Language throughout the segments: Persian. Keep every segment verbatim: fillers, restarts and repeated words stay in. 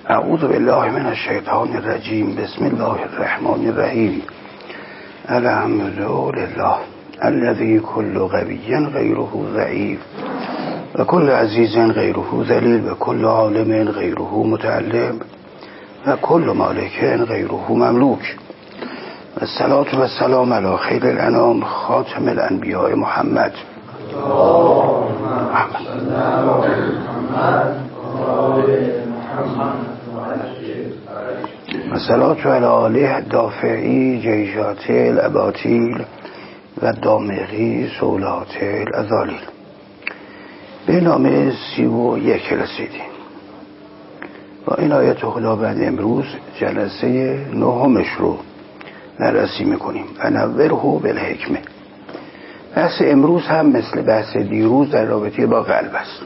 اعوذ بالله من الشیطان الرجیم. بسم الله الرحمن الرحیم. الحمد لله الذي كل قوی غیره ضعیف و کل عزیز غیره ذلیل و کل عالم غیره متعلم و کل مالک غیره مملوک. و الصلاة و السلام علی خیر الانام خاتم الانبیاء محمد و الصلاة علی آله دافعی جیشات الاباطیل و دامغی سولات الازالیل. به نام سی و یک رسیدیم. با این آیت خداوند امروز جلسه نهمش رو بررسی میکنیم. فنوره بالحکمه. بحث امروز هم مثل بحث دیروز در رابطه با قلب است.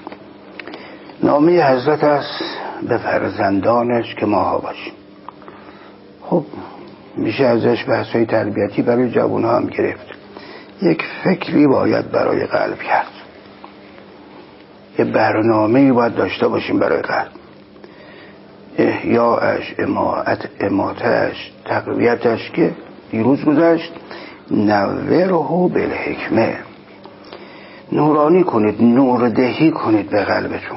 نامه حضرت است به فرزندانش که ماها باشیم. خب میشه ازش بحث‌های تربیتی برای جوان‌ها هم گرفت. یک فکری باید برای قلب کرد. یه برنامه‌ای باید داشته باشیم برای قلب. احیاءش، اماعت اماتش، تقویتش که دیروز گذشت. نوره بالحکمه. نورانی کنید، نور دهی کنید به قلبتون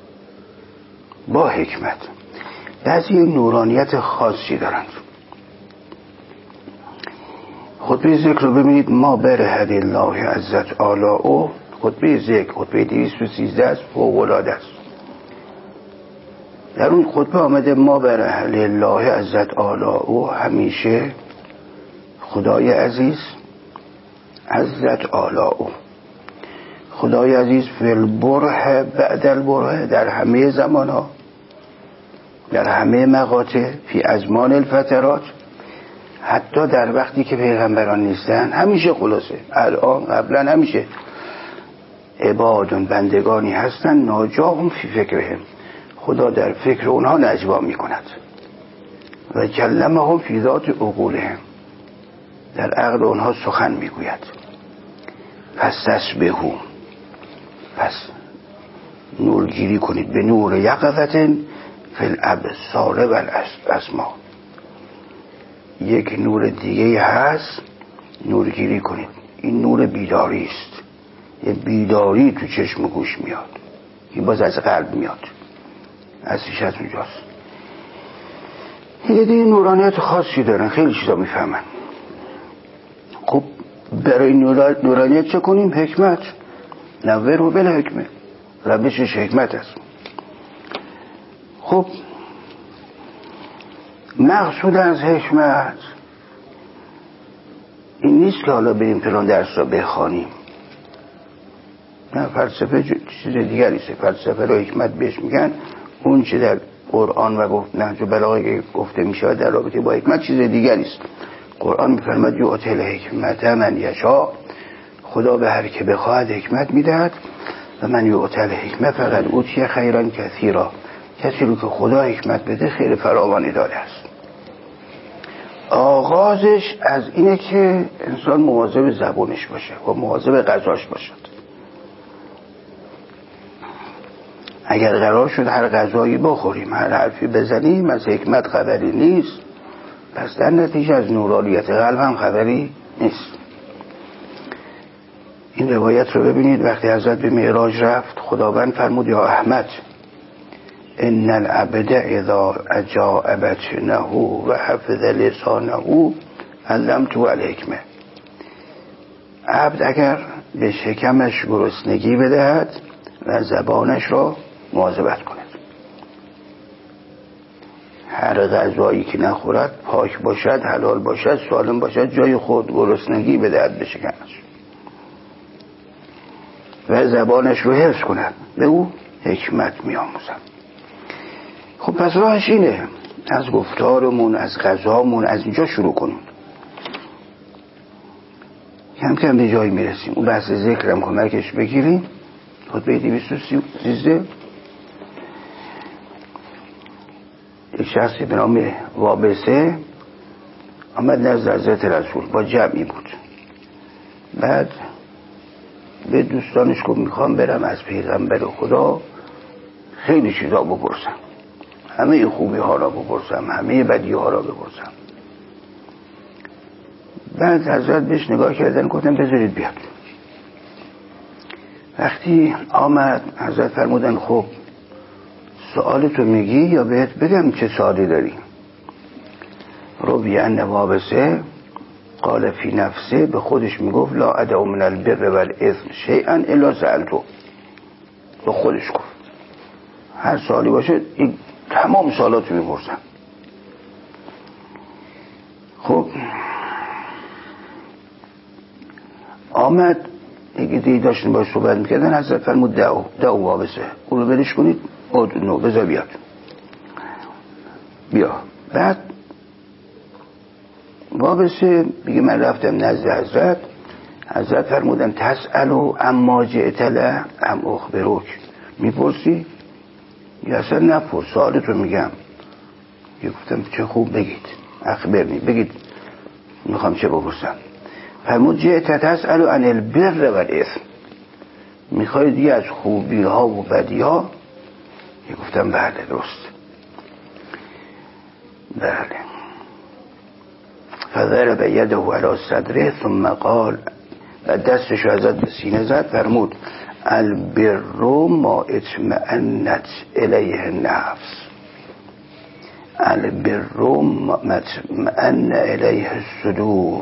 با حکمت. بعضی نورانیت خاصی دارند. خطبه ذکر رو ببینید. ما برهد الله عزت آلاؤه. خطبه ذکر خطبه دویست و سیزده است، فوق‌العاده است. در اون خطبه آمده ما برهد الله عزت آلاؤه، همیشه خدای عزیز عزت آلاؤه، خدای عزیز فی البره بعد البره، در همه زمان ها، در همه مقاطع، فی ازمان الفترات، حتی در وقتی که پیغمبران نیستن همیشه. خلاصه الان قبلا همیشه عبادون بندگانی هستن ناجاهم فی فکرهم، خدا در فکر اونها نجوا می کند. و کلمهم فی ذات عقولهم، در عقل اونها سخن می گوید. پس تسبحوا، پس نورگیری کنید به نور یقظة فی الابصار و الاسماع. یک نور دیگه هست، نورگیری کنید. این نور بیداری است. یه بیداری تو چشم و گوش میاد. این باز از قلب میاد، ازش از اونجاست. یه دیگه نورانیت خاصی دارن، خیلی چیزا میفهمن. خب برای نورانیت چه کنیم؟ حکمت. نوره بالحکمه، روشش حکمت است. خب مقصود از حکمت این نیست که حالا بریم فلان درس را بخوانیم. نه، فلسفه چیز دیگری است. فلسفه رو حکمت بهش میگن. اون چه در قرآن و نهج البلاغه گفته میشه در رابطه با حکمت چیز دیگری است. قرآن میفرماید یؤتی الحکمت من یشاء، خدا به هر که بخواهد حکمت میدهد. و من یؤتی الحکمه فقط اوتی خیرا کثیرا، کسی رو که خدا حکمت بده خیر فراوانی داره است. آغازش از اینه که انسان مواظب زبانش باشه و مواظب غذاش باشد. اگر قرار شد هر غذایی بخوریم، هر حرفی بزنیم، از حکمت خبری نیست، پس در نتیجه از نورانیت قلب هم خبری نیست. این روایت رو ببینید. وقتی حضرت به معراج رفت، خداوند فرمود یا احمد ان العبد اذا اجاء بطنه و حفظ لسانه علمته الحکمه. عبد اگر به شکمش گرسنگی بدهد و زبانش را مواظبت کند. هر غذایی که نخورد پاک باشد، حلال باشد، سالم باشد، جای خود گرسنگی بدهد به شکمش و زبانش رو حفظ کند، به او حکمت می آموزم. خب پس راهش اینه، از گفتارمون، از غذامون، از اینجا شروع کنیم. کم کم به جایی میرسیم. اون بحث ذکرم کمکش بگیریم. خطبه دویست و سیزده. یک شخصی به نام وابسه آمد نزد حضرت رسول، با جمعی بود. بعد به دوستانش گفت میخوام برم از پیغمبر خدا خیلی چیزا بپرسم. همه خوبی ها را بپرسم، همه بدی ها را بپرسم. بعد حضرت بهش نگاه کردن، گفتن بذارید بیاد. وقتی آمد حضرت فرمودن خب سوال تو میگی یا بهت بگم چه سوالی داری؟ روی ان وابسه قال فی نفسه، به خودش میگفت لا ادعو من البر والاثم شیئا الا سألته. به خودش گفت هر سوالی باشه این تمام سوالاتو میپرسم. خب آمد دیگه دیگه داشتن باش صحبت میکردن. حضرت فرمود دعو دعو وابسه، اون رو برش کنید، نو بذار بیاد بیا. بعد وابسه میگه من رفتم نزد حضرت. حضرت فرمودن تسألو اما جئت له ام اخبروک، میپرسی یا اصلا نپرس، سوالتو میگم. یه گفتم چه خوب بگید، اخبرنی، بگید میخوام چه بپرسم. فرمود جئت تسألو عن البر والاثم، میخوای دیگه از خوبی ها و بدی ها؟ یه گفتم بله درست، بله. فضرب یده علی صدره ثم قال، و دستشو ازت به سینه زد، فرمود البر ما اطمئنت الیه النفس، البر ما اطمئن الیه الصدور.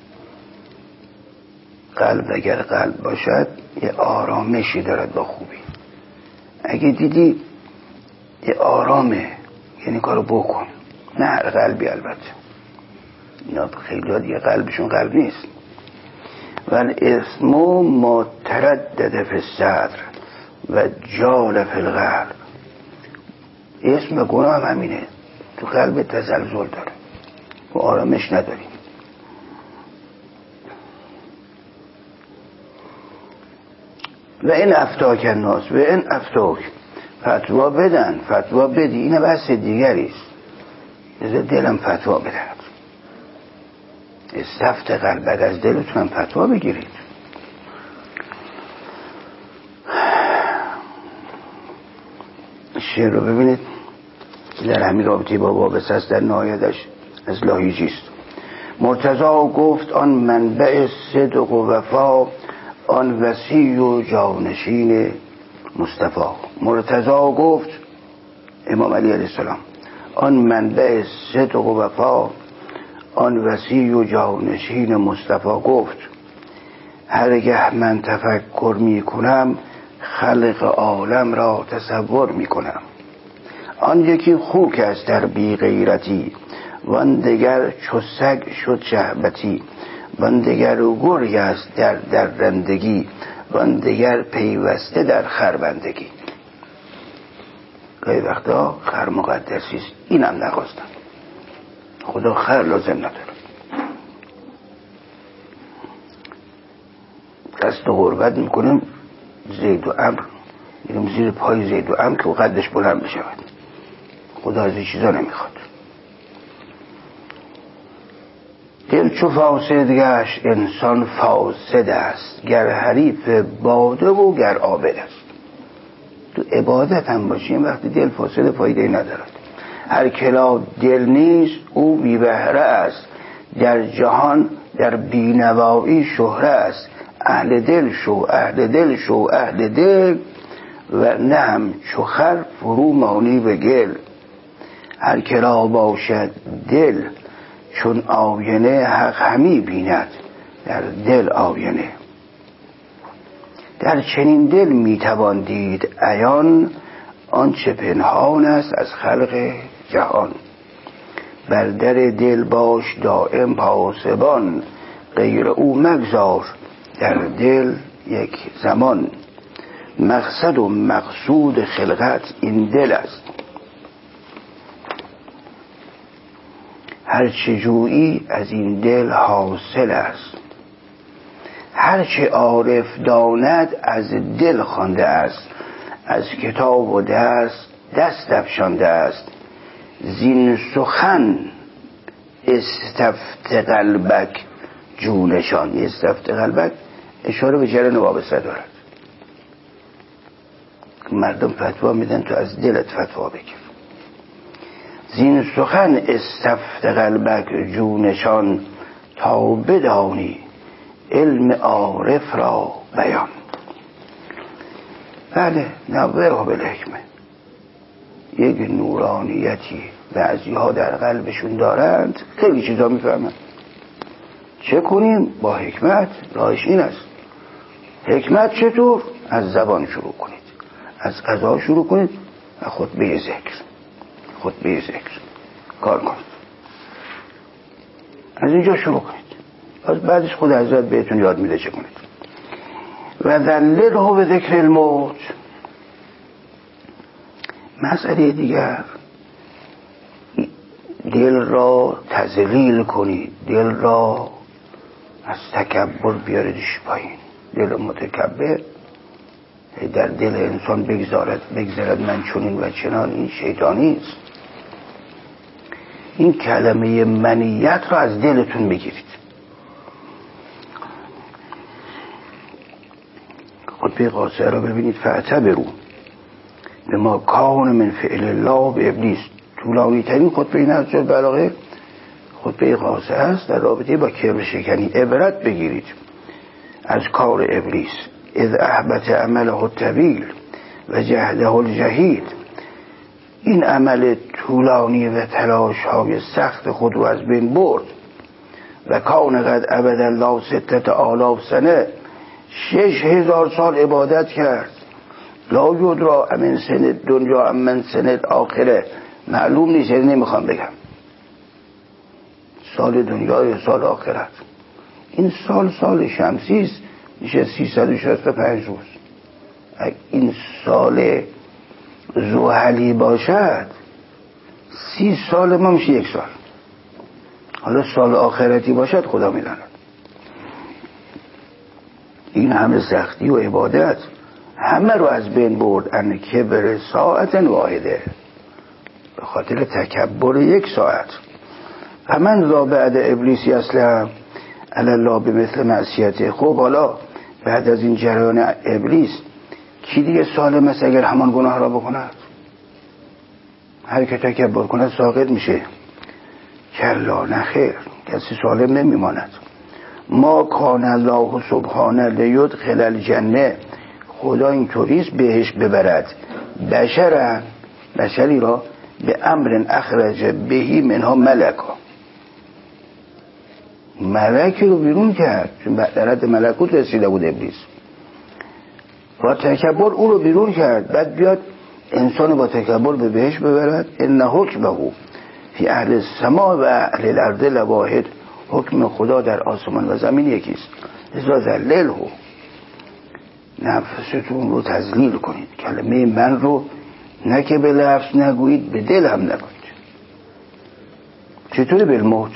قلب اگر قلب باشد یه آرامشی دارد با خوبی. اگه دیدی یه آرامه یعنی کارو بکن. نه هر قلبی البته، اینا خیلی ها دیگه قلبشون قلب نیست. والاسم ما تردد فی الصدر و جال فی القلب. اسم گناه هم همینه، تو قلب تزلزل داره و آرامش نداری. و این افتاک الناس و این افتاک، فتوا بدن، فتوا بدی، اینه بحث دیگریست. بذار دلم فتوا بدهد، استفت قلبت، از دلتونم فتوا بگیرید. شعر رو ببینید در همین رابطه با وابسه است، در نهایتش از لاهیجی است. مرتضی گفت آن منبع صدق و وفا، آن وصی و جانشین مصطفی. مرتضی گفت، امام علی علیه السلام، آن منبع صدق و وفا، آن وصی و جانشین مصطفی گفت هرگه من تفکر می کنم خلق عالم را تصور می کنم. آن یکی خوک است در بی غیرتی، وان دگر چو سگ شد شهبتی، وان دگر گرگ است در درندگی، وان دگر پیوسته در خربندگی. گاهی وقتا خر مقدسیست، اینم نخواستم، خدا خر لازم نداره. دست و غربت میکنیم زید و عمرو، میریم زیر پای زید و عمرو که قدش بلند بشود. خدا از این چیزا نمیخواد. دل چو فاسد گشت انسان فاسد است، گر حریف باده و گر عابد است. تو عبادت هم باشیم وقتی دل فاسد فایده ندارد. هر کلا دل نیست او بی بهره است، در جهان در بینوایی شهره است. اهل دل شو اهل دل شو اهل دل، و نه هم چو خر فرو مانی به گل. هر کلا باشد دل چون آینه، حق همی بیند در دل آینه. در چنین دل میتوان دید عیان، آنچه پنهان است از خلق جهان. بر در دل باش دائم پاسبان، غیر او مگذار در دل یک زمان. مقصد و مقصود خلقت این دل است، هرچه جویی از این دل حاصل است. هرچه عارف داند از دل خوانده است، از کتاب و دست دست افشانده است. زین سخن استفت قلبک جونشان. استفت قلبک اشاره به جریان وابسته دارد. مردم فتوا میدن، تو از دلت فتوا بگیر. زین سخن استفت قلبک جونشان، تا بدانی علم عارف را بیان. بله نوه بالحکمه، یک نورانیتی بعضی ها در قلبشون دارند، خیلی چیزا میفهمند. چه کنیم؟ با حکمت. راهش این است. حکمت چطور؟ از زبان شروع کنید، از قضا شروع کنید، خطبه ذکر خطبه ذکر کار کنید، از اینجا شروع کنید، از بعدش خود حضرت بهتون یاد میده چه کنید. و ذلله به ذکر الموت. مسئله دیگر، دل را تذلیل کنید، دل را از تکبر بیاریدش پایین. دل متکبر در دل انسان بگذارد بگذارد من چنین و چنان، این شیطانی است. این کلمه منیت را از دلتون بگیرید. خطبه قاصره را ببینید. فاعتبروا بما کان من فعل الله به ابلیس. طولانی ترین خطبه نهج البلاغه خطبه قاصره است در رابطه با کبر شکنی. عبرت بگیرید از کار ابلیس. اذ احبط عمله الطویل و جهده الجهید. این عمل طولانی و تلاش های سخت خود رو از بین برد. و کان قد عبد الله ستت آلاف سنه، شش هزار سال عبادت کرد. لا یدرا امن سنه دنیا امن سنه آخره، معلوم نیست، یعنی نمیخوام بگم سال دنیا یا سال آخرت. این سال سال شمسی است، میشه سیصد و شصت و پنج روز. اگه این سال زحلی باشد سی سال ما میشه یک سال. حالا سال آخرتی باشد خدا میداند. این همه سختی و عبادت همه رو از بین برد. ان کبر ساعت واحده، به خاطر تکبر یک ساعت. فمن ذا بعد ابلیسی اسلم علی الله به مثل معصیته. خب حالا بعد از این جریان ابلیس کی دیگه سالم است اگر همان گناه را بکند؟ هر که تکبر کند ساقط میشه. کلا نخیر، کسی سالم نمیماند. ما کان الله سبحانه لیدخل الجنه. خدا اینطوریست بهش ببرد بشرن، بشری را به امر اخرج بهی منها ملکا. ملکی رو بیرون کرد، چون در حد ملکوت رسیده بود ابلیس. با تکبر او رو بیرون کرد، بعد بیاد انسان با تکبر به بهش ببرد. ان حکمه فی اهل السماء و اهل الارض لواحد. حکم خدا در آسمان و زمین یکیست. لذا ذلله، نفستون رو تذلیل کنید. کلمه من رو نه که به لفظ نگویید، به دل هم نگویید. چطوری بالموت؟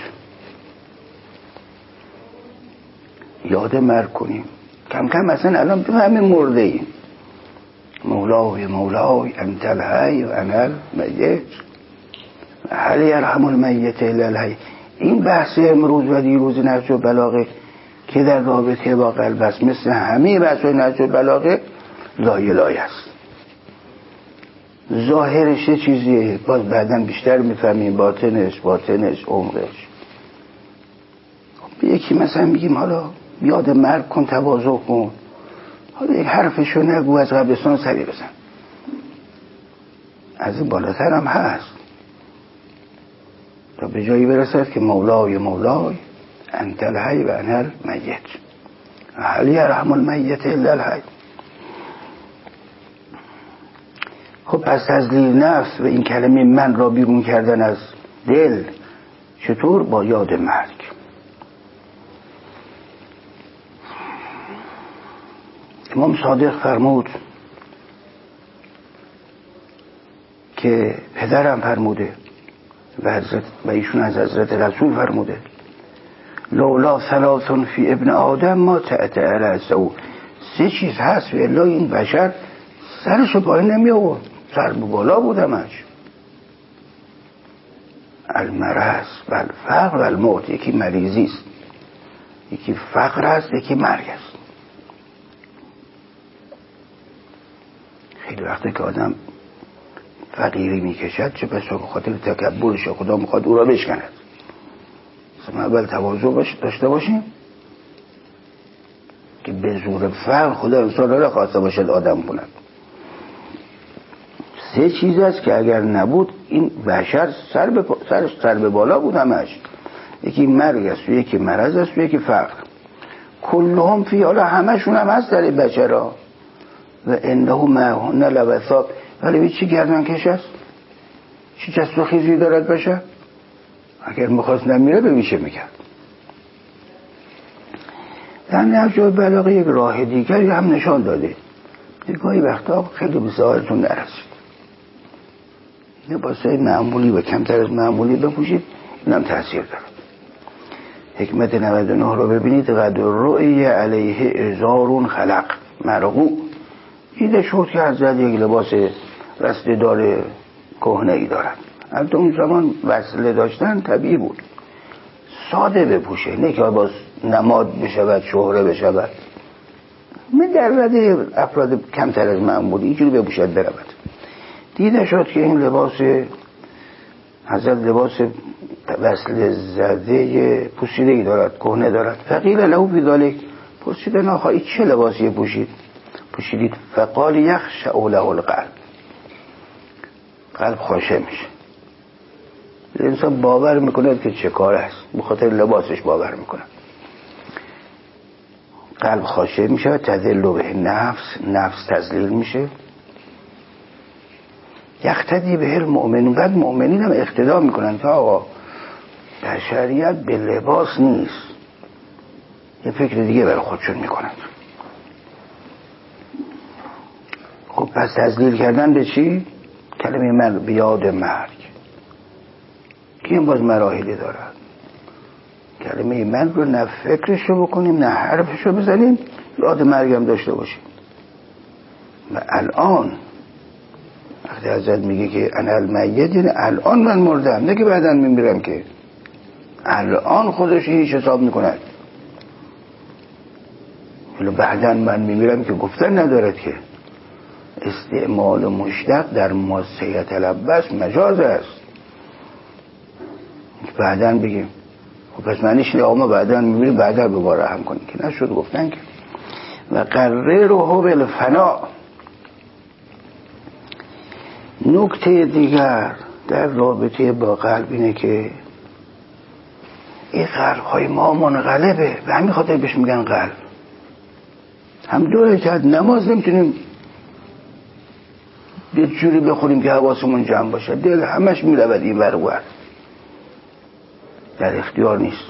یاد مرگ کنیم کم کم. اصلا الان تو همه مرده ایم. مولای مولای انت الحی و انا المیت هل یرحم المیت الا الحی. این بحث امروز و دیروز نهج البلاغه که در رابطه با قلب است، مثل همه بحث نهج البلاغه لایه لایه است. ظاهرش چیزیه، باز بعداً بیشتر میفهمیم باطنش باطنش عمقش. یکی مثلا میگیم حالا یاد مرگ کن، تواضع کن، حالا یک حرفشو نگو، از قبرستان سری بزن. از این بالاتر هم هست تا به جایی برسد که مولای مولای انت الحی و انا المیت هل یرحم المیت الا الحی. خب پس تذلیل نفس و این کلمه من را بیرون کردن از دل چطور؟ با یاد مرگ. امام صادق فرمود که پدرم فرموده و, حضرت و ایشون از حضرت رسول فرموده لولا ثلاث فی ابن آدم ما تأتأ رأسه. سه چیز هست و الا این بشر سرشو پایین نمی آورد، سر به بالا بود همش. المرض و الفقر و الموت. یکی مریضی است، یکی فقر است، یکی مرگ است. خیلی وقته که آدم فقیری میکشد، چه بسا به خاطر تکبرش خدا میخواد او را بشکند. ما اول تواضع باش داشته باشیم که به زور فقر خدا انسان را خواسته باشد آدم کند. سه چیز است که اگر نبود این بشر سر به, سر, سر به بالا بود همش. یکی مرگ است و یکی مرض است و یکی فقر. کلهم فی، حالا همشون هم هست در این بشر ها. و انه معهن لوثاق، ولی به چی گردن کش است؟ چی جست و خیزی دارد بشر؟ اگر میخواست نمیره به میشه میکرد. در نهج البلاغه یک راه دیگری هم نشان داده. گاهی وقتا خیلی به ظاهرتون نرسید، لباسای معمولی و کمتر از معمولی بپوشید، این هم تاثیر دارد. حکمت نود و نه رو ببینید. قد رؤی علیه ازار خلق مرغوب. دیده شد که حضرت یک لباس رسته‌دار کهنه ای دارد. البته اون زمان وصله داشتن طبیعی بود، ساده بپوشه، نه که باز نماد بشود شهره بشود. من در رده افراد کمتر از معمولی اینجوری بپوشد برود. دیده شد که این لباس حضرت لباس وصله زده پوشیدگی دارد، کهنه دارد. فقیل له فی ذلک، پرسیدن آقا این چه لباسی پوشید پوشیدید؟ فقال یخشع له القلب، قلب خاشع میشه. انسان باور میکنه که چه کار است، به خاطر لباسش باور میکنه. قلب خاشع میشه، تذل به نفس، نفس تذلیل میشه. یقتدی به المؤمنون، بعد مؤمنین هم اقتدا میکنن که آقا بشریت به لباس نیست، یه فکر دیگه برای خودشون میکنن. خب پس تذلیل کردن به چی؟ کلمه مرگ، بیاد مرگ که این باز مراحلی دارد. کلمه مرگ رو نه فکرش رو بکنیم نه حرفش رو بزنیم، یاد مرگ هم داشته باشیم. و الان وقتی حضرت میگه که انا المیت، یعنی الان من مردم، نه که بعدا میمیرم، که الان خودش هیچ حساب میکند. ولی بعدا من میمیرم که گفتن ندارد که. استعمال مشتق در ماسه تلبس مجاز است. بعدا بگیم خب پس معنیش نه آقا بعدا میمیری بعدا دوباره هم کنی، که نشد گفتن که. و قرره رو بالفنا. نکته دیگر در رابطه با قلب اینه که این قلب های ما منقلبه، و همین خاطر بهش میگن قلب. هم دو رکعت نماز نمیتونیم یه جوری بخونیم که حواسمون جمع باشه، دل همش میرود این ور ور، در اختیار نیست.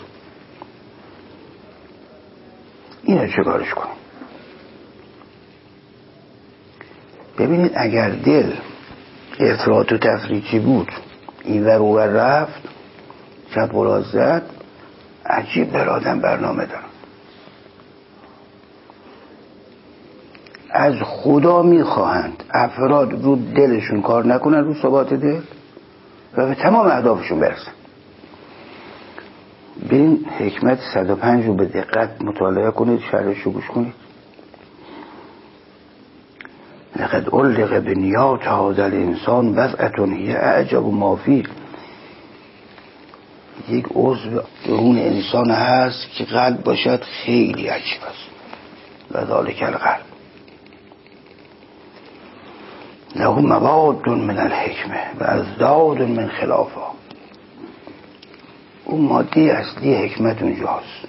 اینو چه کارش کنیم؟ ببینید اگر دل افراط و تفریطی بود، این ور و ور رفت، چپ و راست زد، عجیب بر آدم برنامه دارم. از خدا میخواهند افراد رو دلشون کار نکنن، رو ثبات دل، و به تمام اهدافشون برسن. برین حکمت صد و پنج رو به دقت مطالعه کنید، شرحش رو گوش کنید. لقد علق بنیات هذا الانسان بضعة هی اعجب ما فیه. یک عضو درون انسان هست که قلب باشد خیلی عجیب است. و ذالک القلب له مواد من الحکمه و ازداد من خلافها. اون ماده اصلی حکمت اونجاست.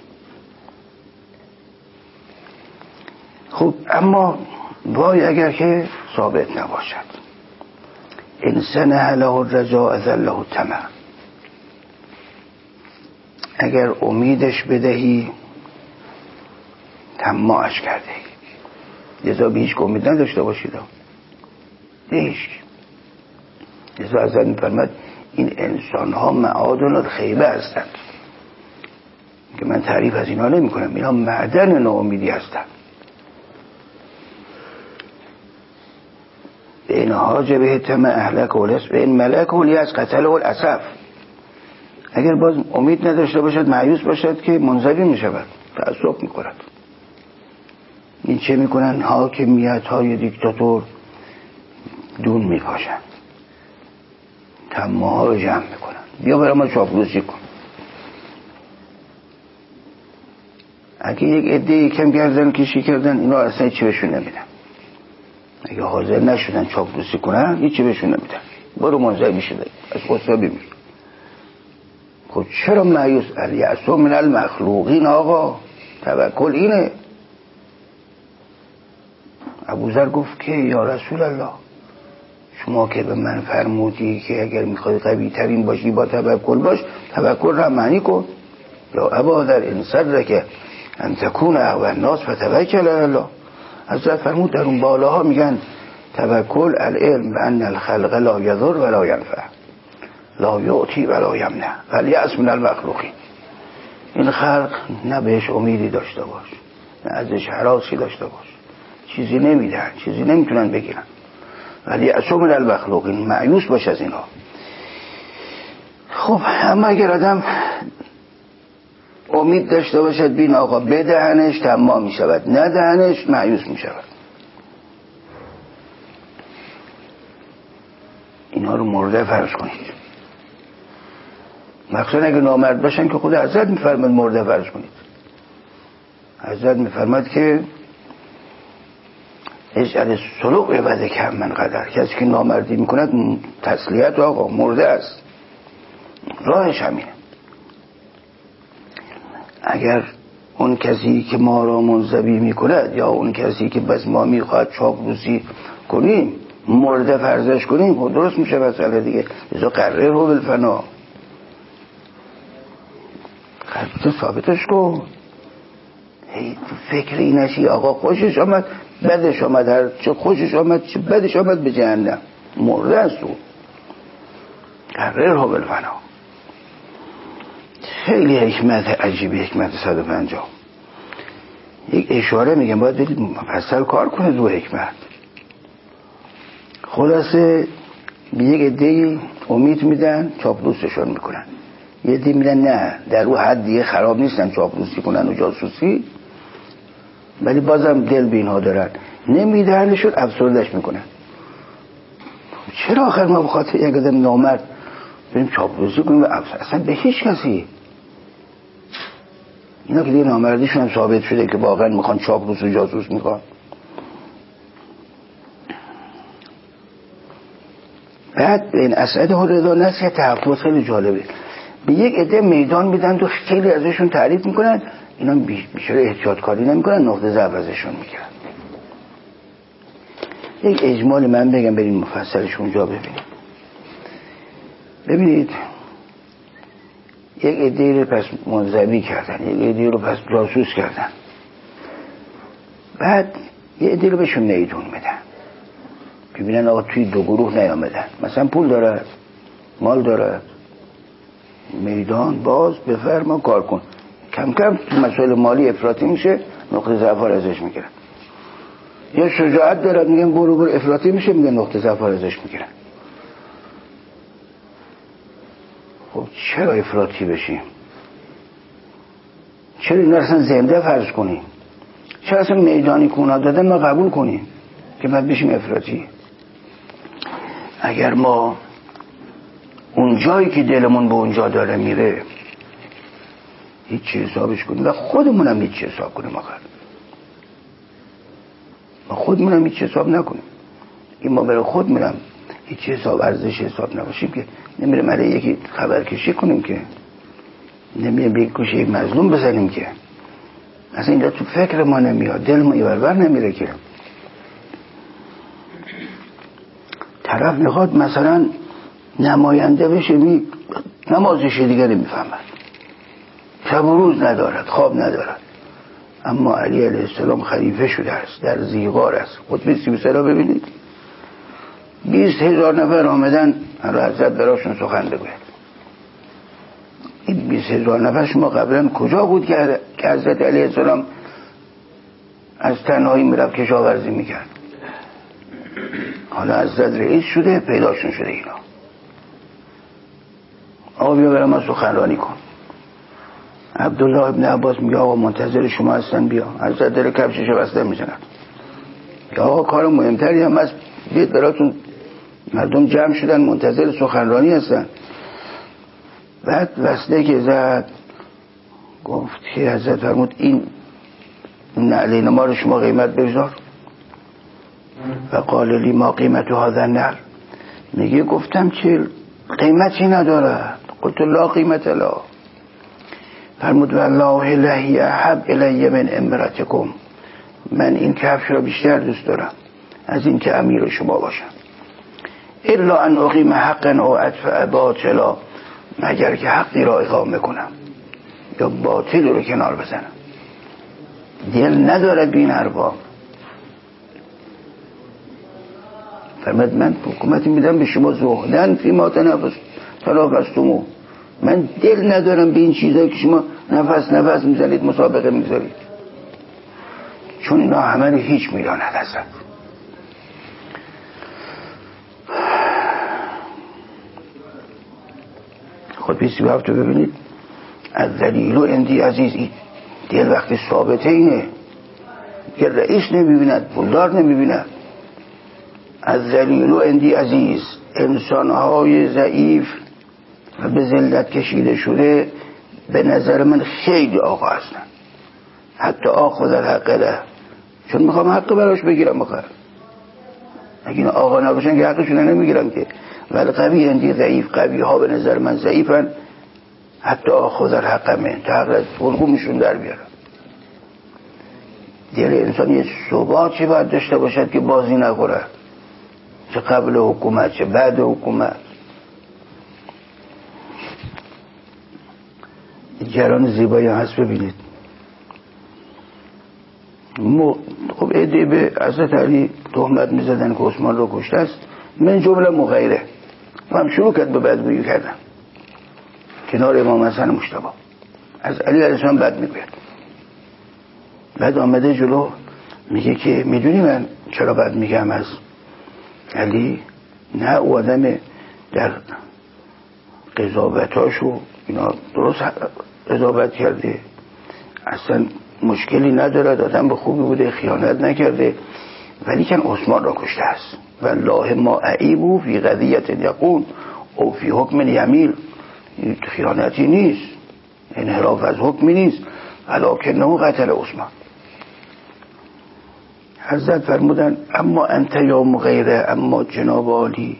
خب اما وای اگر که ثابت نباشد. انسان له الرجاء ذله الطمع. اگر امیدش بدهی طماعش کرده، لذا به هیچ امید نداشته باشید. هیچ لذا حضرت می‌فرماید این انسان ها معادن الخیبه هستند، که من تعریف از اینا نمی کنم، اینا معدن ناامیدی هستند. این حاجه به طمع اهلک و لس به این ملک و لی از قتل و الاسف. اگر باز امید نداشته باشد، مایوس باشد، که منزوی می شود، تعصب می کند. این چه می کنن؟ حاکمیت های دیکتاتور دون می پاشند. تماها رو جمع میکنن، بیا برای ما چاپلوسی کن. اگه یک عده یکم گردن کشی کردن، اینا اصلا چی بهشون نمیدن. اگه حاضر نشدن چاپلوسی کنن، هیچی بهشون نمیدن. برو منزوی شده از غصه بمیر. خب چرا مایوس؟ الیأس من المخلوقین. آقا توکل اینه. ابوذر گفت که یا رسول الله، شما که به من فرمودی که اگر میخوای قوی ترین باشی با توکل باش، توکل را معنی کن. یا ابوذر ان صدرک ان تکون اقوی الناس فتوکل علی الله. حضرت فرمود در اون بالاها میگن توکل العلم بان الخلق لا یضر ولا ینفع، لا یعطی ولا یمنع، الیأس من المخلوقین. این خلق نه بهش امیدی داشته باش، نه ازش هراسی داشته باش، چیزی نمیدن، چیزی نمیتونن بگیرن. الیأس من المخلوقین، مایوس باش از اینا. خب اما اگر آدم امید داشته باشد بین آقا بدهنش تمام می شود، ندهنش مایوس می شود. اینا رو مرده فرض کنید. مخصوصا اگه نامرد باشن که خود حضرت میفرماد مرده فرض کنید. حضرت میفرماد که اجعل سلوک عوض کم من قدر. کسی که نامردی میکند تسلیت آقا مرده است، راهش همینه. اگر اون کسی که ما را منزوی میکند یا اون کسی که بس ما میخواد چاپلوسی کنیم مرده فرضش کنیم، خود درست میشه مسئله دیگه. ازا قرره رو بالفنا، تو ثابتش کن. هی تو فکر این نشی آقا خوشش آمد بدش آمد، هر چه خوشش آمد چه بدش آمد به جهنم، مرده است تو. قرره رو بالفنا. خیلی حکمت عجیبی، حکمت صد و پنجاه. یک اشاره میگم باید برید مفصل کار کنه رو حکمت. خلاصه به یک عده امید میدن چاپلوسشون میکنن، یه عده میدن نه در رو حد دیگه خراب نیستن چاپلوسی کنن و جاسوسی، ولی بازم دل به اینها دارن، نمیدهنشون افسردش میکنن. چرا آخر ما بخاطر یک آدم نامرد بریم چاپلوسی کنیم و افسر؟ اصلا به هیچ کسی. اینا که دیگه نامردیشون هم ثابت شده که واقعا میخوان چاپلوس و جاسوس میخوان. بعد به این اسعد رضا نصیحت تحفظ خیلی جالبه. به یک عده میدان میدن و خیلی ازشون تعریف میکنن، اینا بیشتر احتیاط کاری نمیکنن، نقطه ضعف ازشون میگیرن. یک اجمال من بگم بریم مفصلش اونجا ببینیم. ببینید یک عده رو پس منزوی کردن، یک عده رو پس جاسوس کردن، بعد یک عده رو بهشون میدون میدن، ببینن آقا توی دو گروه نیامدن، مثلا پول دارد، مال دارد، میدان باز بفرما کار کن. کم کم تو مسائل مالی افراطی میشه، نقطه ضعف ازش میگیرن. یا شجاعت دارد میگن برو برو، افراطی میشه میگن نقطه ضعف ازش میگیرن. خب چرا افراطی بشیم؟ چرا این اصلا زنده فرض کنیم؟ چرا اصلا میدانی که اونا دادن ما قبول کنیم که بعد بشیم افراطی؟ اگر ما اون جایی که دلمون به اونجا داره میره هیچ حسابش کنیم و خودمونم هیچ حساب کنیم، آخر ما خودمونم هیچ حساب نکنیم. این ما برای خودمونم هیچ حساب ارزش حساب نباشیم که نمیریم علیه یکی خبر کشی کنیم، که نمیریم به یک گوشه یک مظلوم بزنیم، که اصلا اینجا تو فکر ما نمیاد، دل ما ایورور نمیره. که طرف میخواد مثلا نماینده بشه، می نمازش دیگه نمیفهمد، شب و روز ندارد، خواب ندارد، اما علی علیه السلام خلیفه شده است، در زیغار است. خطبه سی و سه را ببینید، بیست هزار نفر آمدن حضرت براشون سخن بگوید. این بیست هزار نفر شما قبلا کجا بود که حضرت علیه السلام از تنهایی میرفت کشاورزی میکرد؟ حالا حضرت رئیس شده، پیداشون شده اینا. آقا بیا برای ما سخنرانی کن. عبدالله ابن عباس میگه آقا منتظر شما هستن، بیا. حضرت داره کفشش بسته میزنن. آقا کار مهمتری هم از بیت براتون مردم جمع شدن منتظر سخنرانی هستن. بعد وصله که زد گفت که حضرت فرمود این نعلین ما رو شما قیمت بگذار. و قال لی ما قیمت هذا النعل، میگه گفتم که قیمتی نداره. قلت لا قیمت لا. فرمود والله لهی احب الی من امرتکم، من این کفش را بیشتر دوست دارم از این که امیر شما باشم. الا ان اقیم حقا او ادفع باطلا، مگر که حقی را اقامه کنم یا باطل رو کنار بزنم. دل ندارد بین ارباب. فرمود من حکومتی میدم به شما زهدن فی ما تنفس تنافستمو، من دل ندارم به این چیزایی که شما نفس نفس میزنید مسابقه میذارید، چون اینا همه رو هیچ میداند. اصلا خود بیستی به هفته ببینید از ذلیل و اندی عزیزی، دل وقتی ثابته اینه که رئیس نمیبیند پولدار نمیبیند. از ذلیل و اندی عزیز، انسانهای ضعیف و به ذلت کشیده شده به نظر من خیلی آقا هستن. حتی آخذ الحق ده، چون میخوام حق براش بگیرم. بخیر اگه این آقا نباشن که حقشون نمیگیرم که. ولی قوی اندی ضعیف، قوی ها به نظر من ضعیفن. حتی آخذ الحق من تا حق حلقومشون در بیارم. دل انسان یه ثباتی باید داشته باشد که بازی نخوره، چه قبل حکومت چه بعد حکومت. جران زیبایی هست ببینید. خب ایده به حضرت علی تهمت میزدن که عثمان رو کشته است، من جمله مغیره و هم شروع کرد به بدگویی کردن کنار امام حسن مجتبی. از علی علیه السلام بد میگوید. بعد آمده جلو میگه که میدونی من چرا بد میگم از علی؟ نه او آدم در قضاوتاشو اینا درست قضاوت کرده، اصلا مشکلی نداره، آدم به خوبی بوده، خیانت نکرده، ولی کن عثمان را کشته است. والله ما اعیبو فی قضیت یقون او فی حکم یمیل، خیانتی نیست، انحراف از حکمی نیست، ولکنه قتل عثمان. حضرت فرمودن اما انت یا مغیره، اما جناب عالی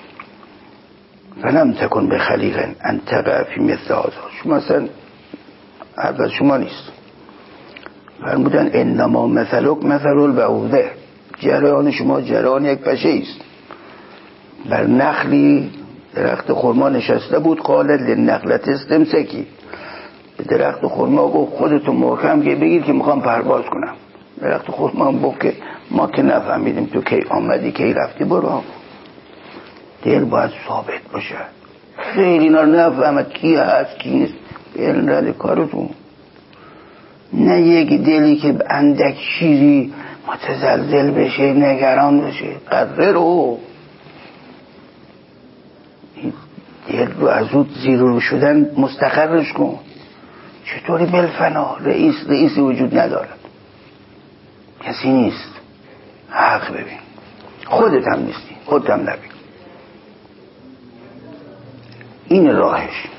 فلم تکن به خلیقن انت قفی مثل هذا، شما اصلا اول شما نیست. فرمودن انما مثلک مثل البعوضه، جریان شما جریان یک پشه است. بر نخلی درخت خرما نشسته بود، قالت للنخلة استمسکی، به درخت خرما گفت خودتو محکم که بگیر که میخوام پرواز کنم. درخت خرما گفت که ما که نفهمیدیم تو کی آمدی کی رفتی، برو. دل باید ثابت باشه، خیلی اینا نفهمد کی هست کی نیست، بیرن رد کارتون. نه یک دلی که اندک چیزی متزلزل بشه، نگران بشه. قدر رو دل رو از اون زیر رو شدن مستقرش کن. چطوری بلفنا رئیس رئیسی وجود نداره، کسی نیست. حق ببین، خودت هم نیستی، خودت هم نبین. این راهش.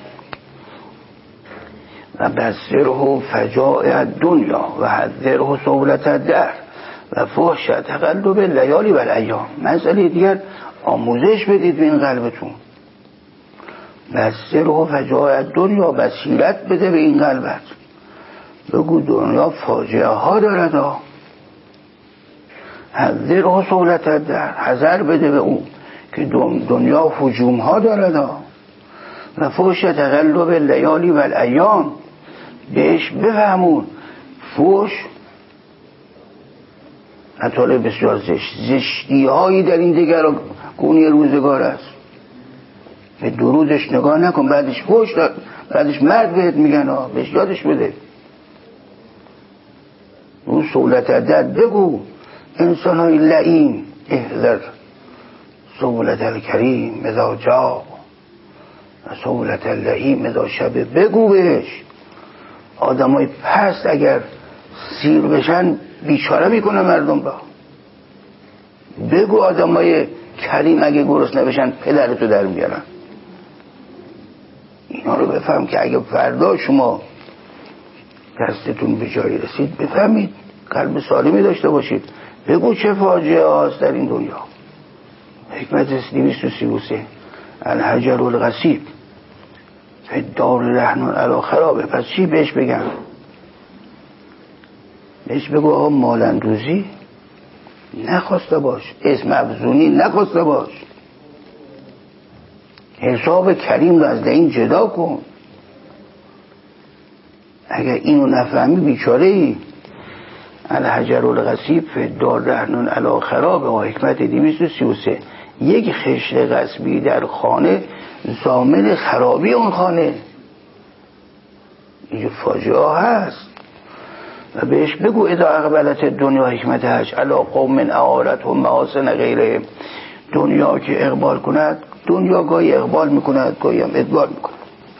و بصره فجائع دنیا و حذره سهولت الدهر و فحش تقلب لیالی و الایام. مسئله دیگر آموزش بدید به این قلبتون. بصره فجائع دنیا، بصیرت بده به این قلبت. بگو دنیا فاجعه ها دارد ها. حذره سهولت الدهر، حذر بده به اون که دنیا هجوم ها دارد ها. و فحش تقلب لیالی و الایام، بهش بفهمون. فحش اطلاع بسیار زشت، زشتی هایی در این دگرگونی روزگار است. به درودش نگاه نکن، بعدش فحش داد، بعدش مرد بهت میگن ها، بهش یادش بده. اون سهولت الدهر بگو. انسان های لعین احذر سهولت الکریم اذا جا و سهولت اللعین اذا شب. بگو بهش. آدم های پست اگر سیر بشن بیچاره میکنه مردم را. بگو آدم های کریم اگه گرسنه بشن پدرتو در میارن. اینا رو بفهم که اگه فردا شما دستتون به جایی رسید بفهمید، قلب سالمی داشته باشید. بگو چه فاجعه هاست در این دنیا. حکمت دویست و سی و سه الحجر الغصیب فی الدار رهن علی خرابه. پس چی بهش بگم؟ بهش بگو آقا مالندوزی نخواسته باش، اسم افزونی نخواسته باش، حساب کریم رو از این جدا کن. اگر اینو نفهمی بیچاره ای. الحجر الغصیب فی الدار رهن علی خرابه و حکمت دویست و سی و سه. یک خشت غصبی در خانه ضامن خرابی اون خانه. اینجا فاجعه هست. و بهش بگو اذا اقبلت دنیا حکمت هش علی قوم اعارت و محاسن غیره. دنیا که اقبال کند، دنیا گاهی اقبال میکند گاهی هم ادبار میکند.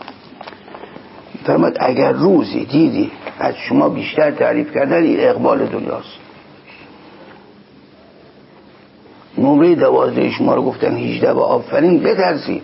فرمود اگر روزی دیدی از شما بیشتر تعریف کردن، این اقبال دنیاست. نمره دوازده شما رو گفتن هجده و آفرین، بترسید.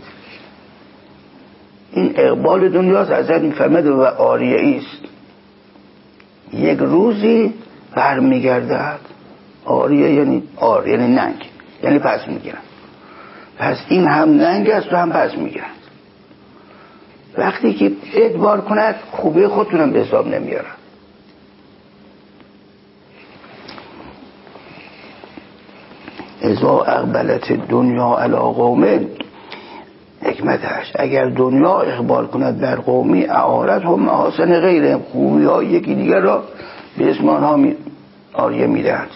این اقبال دنیاست. حضرت میفرمد و آریه است، یک روزی برمیگردد. آریه یعنی آر یعنی ننگ، یعنی پس میگیرن. پس این هم ننگ است و هم پس میگیرن. وقتی که ادبار کند خوبه خودتونم به حساب نمیارن. اذا اقبلت دنیا علی قوم حکمتش. اگر دنیا اقبال کند بر قومی اعارت هم محاسن غیره، خوبی ها یکی دیگر را به اسم آنها می... آریه میدهند.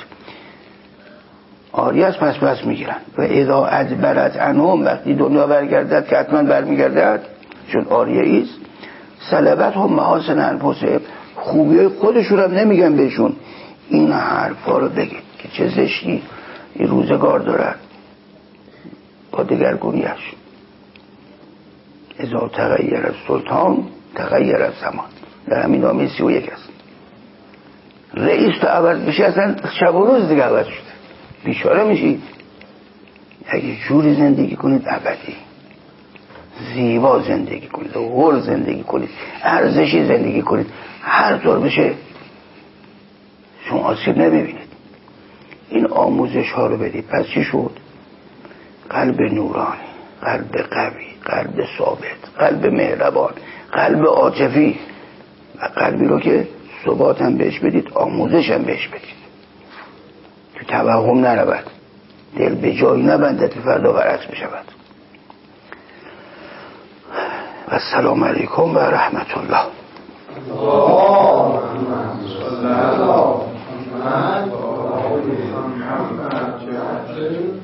آریه از پس پس میگیرن. و اذا ادبرت عنهم، وقتی دنیا برگردد که حتما برمیگردد چون آریه ایست، سلبت هم محاسن انفسهم، خوبی های خودشون هم نمیگن بهشون. این حرفا رو بگید که چه زشتی این روزگار دارن با دگرگونیش. اذا تغییر السلطان تغییر الزمان. در همین نامه سی و یک است. رئیس تو عوض بشه اصلا شب و روز دیگه عوض شده، بیچاره میشید. اگه جوری زندگی کنید ابدی، زیبا زندگی کنید، غر زندگی کنید، ارزشی زندگی کنید، هر طور بشه شما آسیب نمیبینید. این آموزش ها رو بدید. پس چی شد؟ قلب نورانی، قلب قوی، قلب ثابت، قلب مهربان، قلب عاطفی، و قلبی رو که ثبات هم بهش بدید، آموزش هم بهش بدید، تو توهم نرود، دل به جایی نبندد که فردا برعکس بشود. و السلام علیکم و رحمت الله. اللهم